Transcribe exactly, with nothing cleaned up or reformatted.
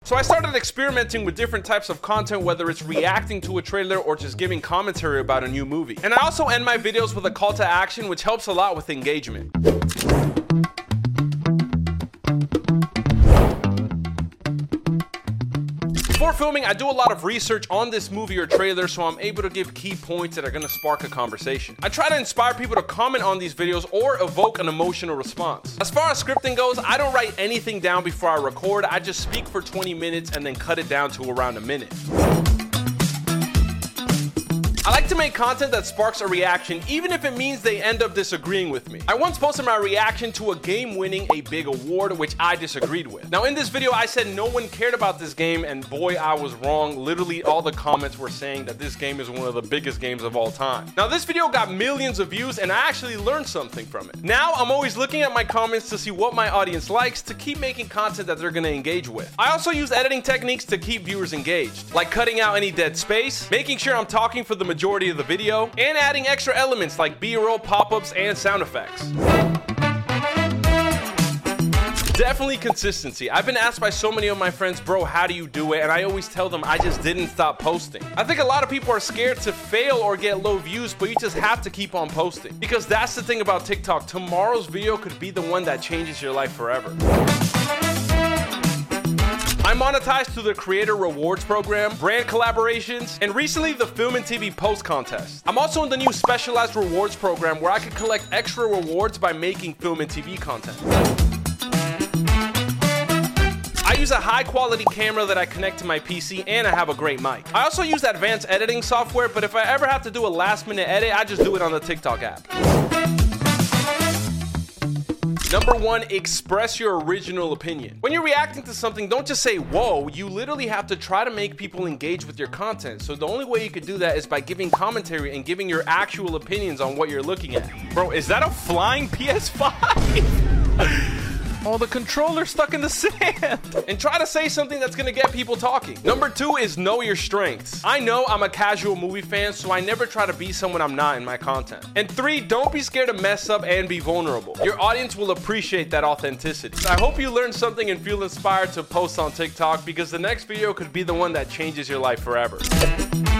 So I started experimenting with different types of content, whether it's reacting to a trailer or just giving commentary about a new movie. And I also end my videos with a call to action, which helps a lot with engagement. Before filming, I do a lot of research on this movie or trailer, so I'm able to give key points that are gonna spark a conversation. I try to inspire people to comment on these videos or evoke an emotional response. As far as scripting goes, I don't write anything down before I record. I just speak for twenty minutes and then cut it down to around a minute. I like to make content that sparks a reaction, even if it means they end up disagreeing with me. I once posted my reaction to a game winning a big award, which I disagreed with. Now in this video, I said no one cared about this game, and boy, I was wrong. Literally all the comments were saying that this game is one of the biggest games of all time. Now this video got millions of views, and I actually learned something from it. Now I'm always looking at my comments to see what my audience likes to keep making content that they're gonna engage with. I also use editing techniques to keep viewers engaged, like cutting out any dead space, making sure I'm talking for the majority majority of the video, and adding extra elements like B-roll, pop-ups, and sound effects. Definitely consistency. I've been asked by so many of my friends, bro, how do you do it? And I always tell them I just didn't stop posting. I think a lot of people are scared to fail or get low views, but you just have to keep on posting. Because that's the thing about TikTok. Tomorrow's video could be the one that changes your life forever. I'm monetized through the Creator Rewards program, brand collaborations, and recently the Film and T V Post Contest. I'm also in the new Specialized Rewards program where I can collect extra rewards by making film and T V content. I use a high quality camera that I connect to my P C, and I have a great mic. I also use advanced editing software, but if I ever have to do a last minute edit, I just do it on the TikTok app. Number one, express your original opinion. When you're reacting to something, don't just say, whoa. You literally have to try to make people engage with your content. So the only way you could do that is by giving commentary and giving your actual opinions on what you're looking at. Bro, is that a flying P S five? Oh, the controller's stuck in the sand. And try to say something that's gonna get people talking. Number two is know your strengths. I know I'm a casual movie fan, so I never try to be someone I'm not in my content. And three, don't be scared to mess up and be vulnerable. Your audience will appreciate that authenticity. I hope you learned something and feel inspired to post on TikTok, because the next video could be the one that changes your life forever.